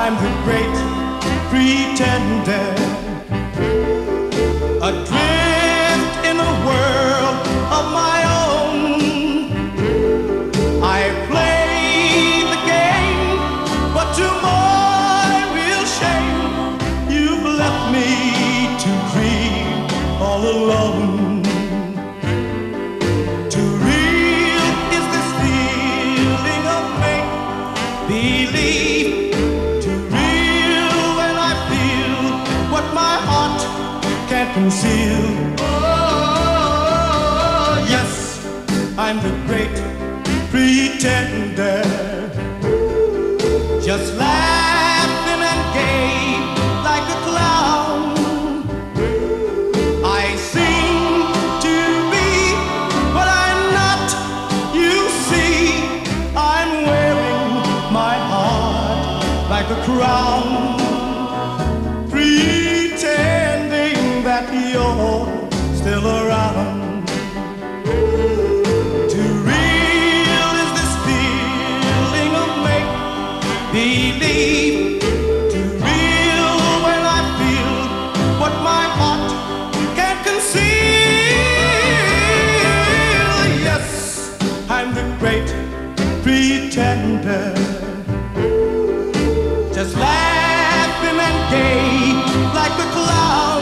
I'm the great pretender, adrift in a world of my own. I play the game, but to my real shame, you've left me to grieve all alone. Too real is this feeling of make-believe. Can't conceal. Oh, yes, I'm the great pretender, just laughing and gay like a clown. I seem to be what I'm not. You see, I'm wearing my heart like a crown, pretending that you're still around. Too real is this feeling of make-believe. Too real when I feel what my heart can't conceal. Yes, I'm the great pretender, just laughing and gay like a clown.